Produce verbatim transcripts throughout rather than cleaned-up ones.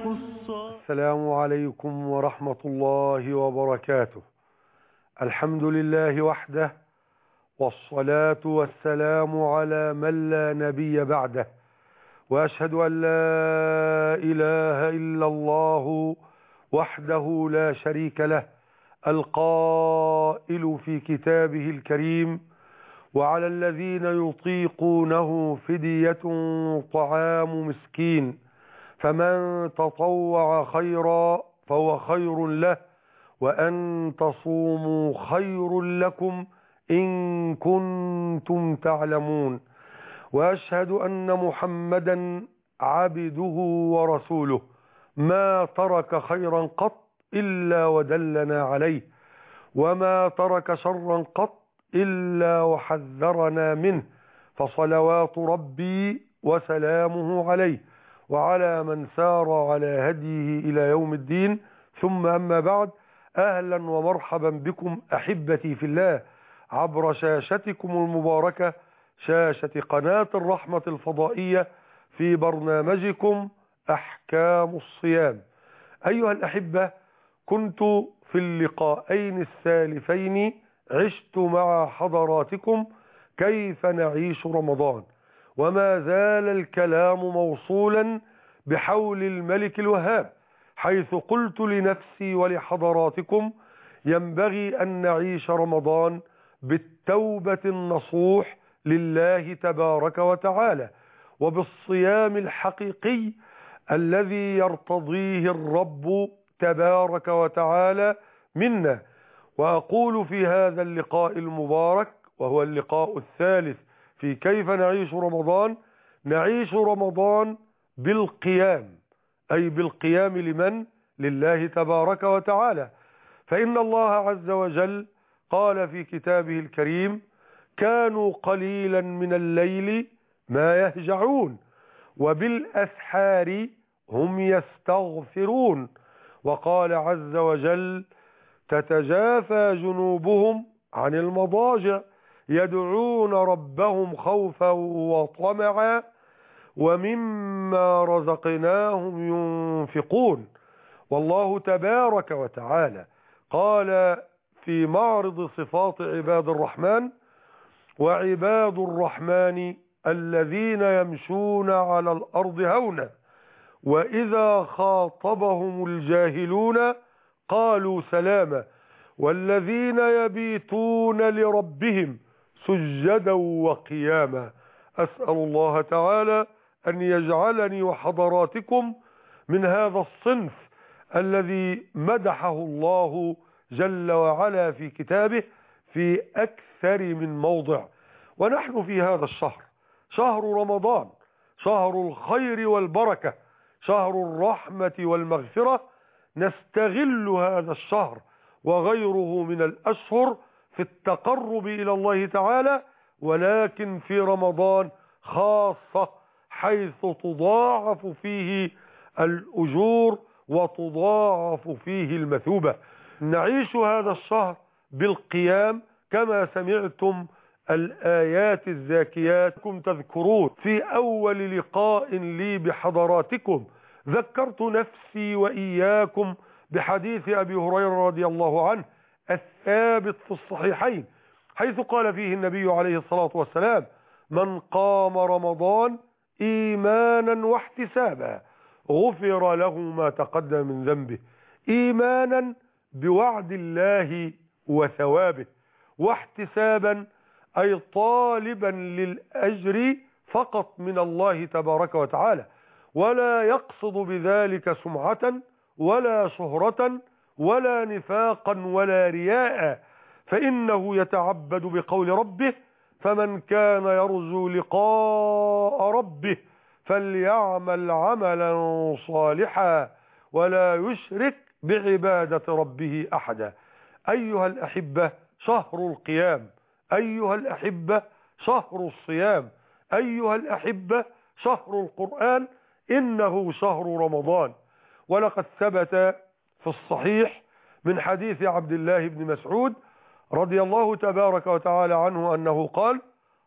السلام عليكم ورحمة الله وبركاته. الحمد لله وحده، والصلاة والسلام على من لا نبي بعده، وأشهد أن لا إله إلا الله وحده لا شريك له، القائل في كتابه الكريم: وعلى الذين يطيقونه فدية طعام مسكين، فمن تطوع خيرا فهو خير له، وأن تصوموا خير لكم إن كنتم تعلمون. وأشهد أن محمدا عبده ورسوله، ما ترك خيرا قط إلا ودلنا عليه، وما ترك شرا قط إلا وحذرنا منه، فصلوات ربي وسلامه عليه وعلى من سار على هديه إلى يوم الدين. ثم أما بعد، أهلا ومرحبا بكم أحبتي في الله عبر شاشتكم المباركة، شاشة قناة الرحمة الفضائية، في برنامجكم أحكام الصيام. أيها الأحبة، كنت في اللقاءين السالفين عشت مع حضراتكم كيف نعيش رمضان، وما زال الكلام موصولا بحول الملك الوهاب، حيث قلت لنفسي ولحضراتكم: ينبغي أن نعيش رمضان بالتوبة النصوح لله تبارك وتعالى، وبالصيام الحقيقي الذي يرتضيه الرب تبارك وتعالى منا. وأقول في هذا اللقاء المبارك، وهو اللقاء الثالث في كيف نعيش رمضان: نعيش رمضان بالقيام، أي بالقيام لمن؟ لله تبارك وتعالى. فإن الله عز وجل قال في كتابه الكريم: كانوا قليلا من الليل ما يهجعون وبالأسحار هم يستغفرون. وقال عز وجل: تتجافى جنوبهم عن المضاجع يدعون ربهم خوفا وطمعا ومما رزقناهم ينفقون. والله تبارك وتعالى قال في معرض صفات عباد الرحمن: وعباد الرحمن الذين يمشون على الأرض هونا وإذا خاطبهم الجاهلون قالوا سلاما والذين يبيتون لربهم سجدا وقياما. أسأل الله تعالى أن يجعلني وحضراتكم من هذا الصنف الذي مدحه الله جل وعلا في كتابه في أكثر من موضع. ونحن في هذا الشهر، شهر رمضان، شهر الخير والبركة، شهر الرحمة والمغفرة، نستغل هذا الشهر وغيره من الأشهر في التقرب إلى الله تعالى، ولكن في رمضان خاصة، حيث تضاعف فيه الأجور وتضاعف فيه المثوبة. نعيش هذا الشهر بالقيام كما سمعتم الآيات الزاكيات. كم تذكرون في أول لقاء لي بحضراتكم ذكرت نفسي وإياكم بحديث أبي هريرة رضي الله عنه الثابت في الصحيحين، حيث قال فيه النبي عليه الصلاة والسلام: من قام رمضان إيمانا واحتسابا غفر له ما تقدم من ذنبه. إيمانا بوعد الله وثوابه، واحتسابا أي طالبا للأجر فقط من الله تبارك وتعالى، ولا يقصد بذلك سمعة ولا شهرة ولا نفاقا ولا رياء، فإنه يتعبد بقول ربه: فمن كان يرجو لقاء ربه فليعمل عملا صالحا ولا يشرك بعبادة ربه أحدا. أيها الأحبة، شهر القيام، أيها الأحبة شهر الصيام، أيها الأحبة شهر القرآن، إنه شهر رمضان. ولقد ثبت في الصحيح من حديث عبد الله بن مسعود رضي الله تبارك وتعالى عنه أنه قال: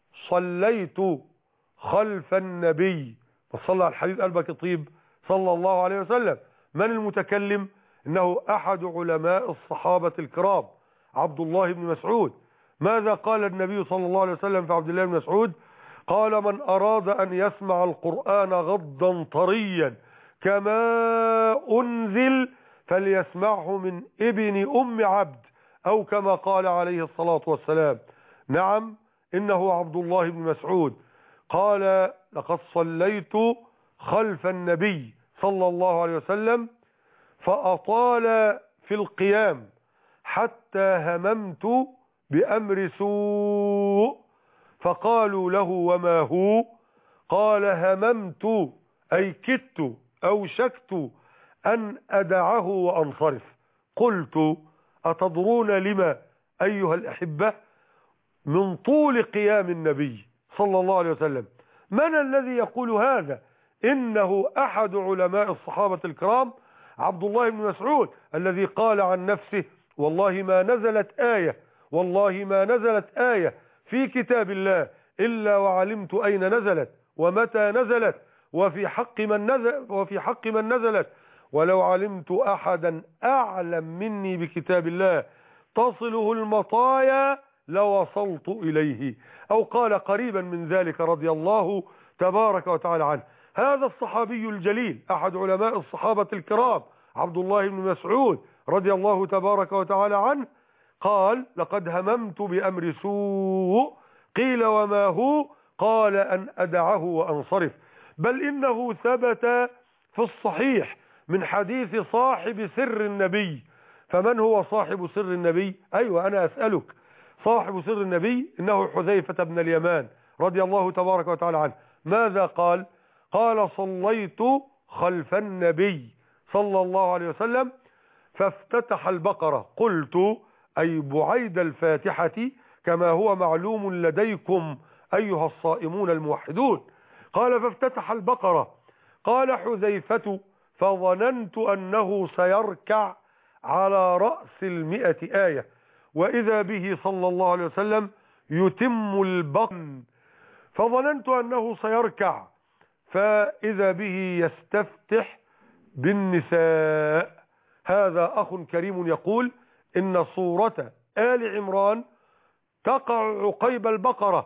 صليت خلف النبي، فصلى على الحبيب قلبك طيب صلى الله عليه وسلم، من المتكلم؟ إنه أحد علماء الصحابة الكرام عبد الله بن مسعود. ماذا قال النبي صلى الله عليه وسلم في عبد الله بن مسعود؟ قال: من أراد أن يسمع القرآن غضا طريا كما أنزل فليسمعه من ابن أم عبد، أو كما قال عليه الصلاة والسلام. نعم، إنه عبد الله بن مسعود قال: لقد صليت خلف النبي صلى الله عليه وسلم فأطال في القيام حتى هممت بأمر سوء، فقالوا له: وما هو؟ قال: هممت أي كدت أو شكت أن أدعه وأنصرف. قلت: أتدرون لما أيها الأحبة؟ من طول قيام النبي صلى الله عليه وسلم. من الذي يقول هذا؟ إنه أحد علماء الصحابة الكرام عبد الله بن مسعود، الذي قال عن نفسه: والله ما نزلت آية والله ما نزلت آية في كتاب الله إلا وعلمت أين نزلت ومتى نزلت وفي حق من نزل وفي حق من نزلت، ولو علمت أحدا أعلم مني بكتاب الله تصله المطايا لوصلت إليه، أو قال قريبا من ذلك رضي الله تبارك وتعالى عنه. هذا الصحابي الجليل أحد علماء الصحابة الكرام عبد الله بن مسعود رضي الله تبارك وتعالى عنه قال: لقد هممت بأمر سوء. قيل: وما هو؟ قال: أن أدعه وأنصرف. بل إنه ثبت في الصحيح من حديث صاحب سر النبي. فمن هو صاحب سر النبي؟ أيوة، أنا أسألك. صاحب سر النبي إنه حذيفة بن اليمان رضي الله تبارك وتعالى عنه. ماذا قال؟ قال: صليت خلف النبي صلى الله عليه وسلم فافتتح البقرة. قلت: أي بعيد الفاتحة كما هو معلوم لديكم أيها الصائمون الموحدون. قال: فافتتح البقرة. قال حذيفة: فظننت أنه سيركع على رأس المئة آية، وإذا به صلى الله عليه وسلم يتم البقرة، فظننت أنه سيركع فإذا به يستفتح بالنساء. هذا أخ كريم يقول إن سورة آل عمران تقع عقيب البقرة،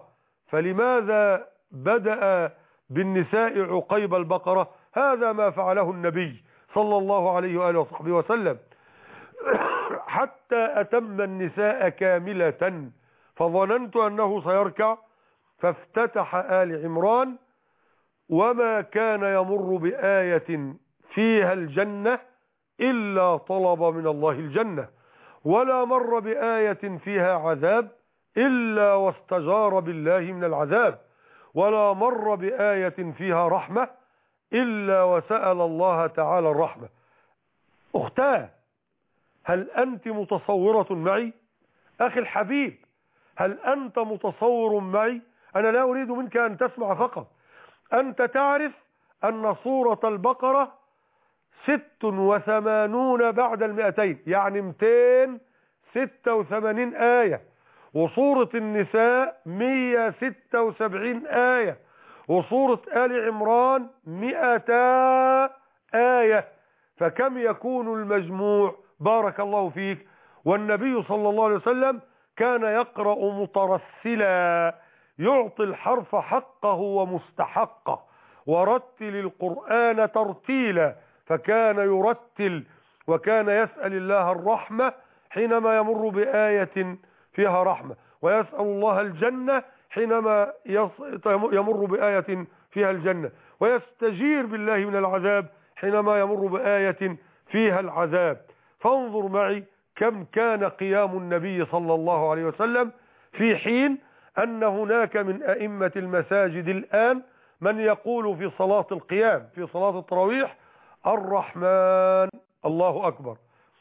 فلماذا بدأ بالنساء عقيب البقرة؟ هذا ما فعله النبي صلى الله عليه وآله وصحبه وسلم حتى أتم النساء كاملة، فظننت أنه سيركع فافتتح آل عمران: وما كان يمر بآية فيها الجنة إلا طلب من الله الجنة، ولا مر بآية فيها عذاب إلا واستجار بالله من العذاب، ولا مر بآية فيها رحمة إلا وسأل الله تعالى الرحمة. أختاه، هل أنت متصورة معي؟ أخي الحبيب، هل أنت متصور معي؟ أنا لا أريد منك أن تسمع فقط، أنت تعرف أن سورة البقرة ست وثمانون بعد المئتين، يعني مئتين وستة وثمانين آية، وسورة النساء مئة وستة وسبعين آية، وسورة آل عمران مئتا آية، فكم يكون المجموع؟ بارك الله فيك. والنبي صلى الله عليه وسلم كان يقرأ مترسلا، يعطي الحرف حقه ومستحقه. ورتل القرآن ترتيلا، فكان يرتل وكان يسأل الله الرحمة حينما يمر بآية فيها رحمة، ويسأل الله الجنة حينما يمر بآية فيها الجنة، ويستجير بالله من العذاب حينما يمر بآية فيها العذاب. فانظر معي كم كان قيام النبي صلى الله عليه وسلم، في حين أن هناك من أئمة المساجد الآن من يقول في صلاة القيام في صلاة التراويح: الرحمن، الله أكبر،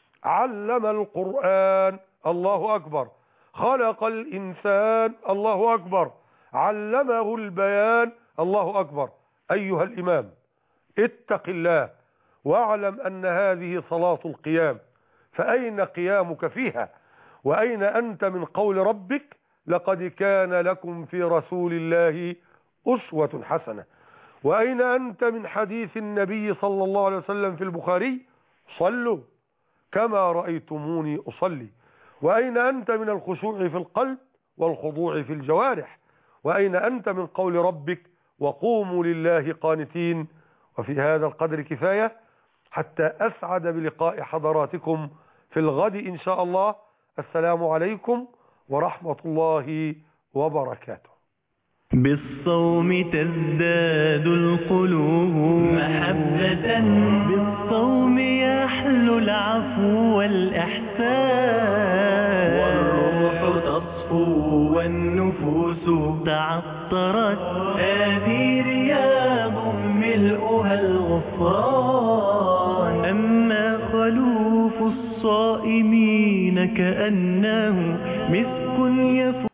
علم القرآن، الله أكبر، خلق الإنسان، الله أكبر، علمه البيان، الله أكبر. أيها الإمام، اتق الله واعلم أن هذه صلاة القيام، فأين قيامك فيها؟ وأين أنت من قول ربك: لقد كان لكم في رسول الله أسوة حسنة؟ وأين أنت من حديث النبي صلى الله عليه وسلم في البخاري: صلوا كما رأيتموني أصلي. وأين أنت من الخشوع في القلب والخضوع في الجوارح؟ وأين أنت من قول ربك وقوموا لله قانتين؟ وفي هذا القدر كفاية حتى أسعد بلقاء حضراتكم في الغد إن شاء الله. السلام عليكم ورحمة الله وبركاته. بالصوم تزداد القلوب محبة، بالصوم يحلو العفو والإحسان، والروح تصفو والنفوس تعطرت، هذه رياض ملؤها الغفران. أما خلوف الصائمين كأنه مسك يفوح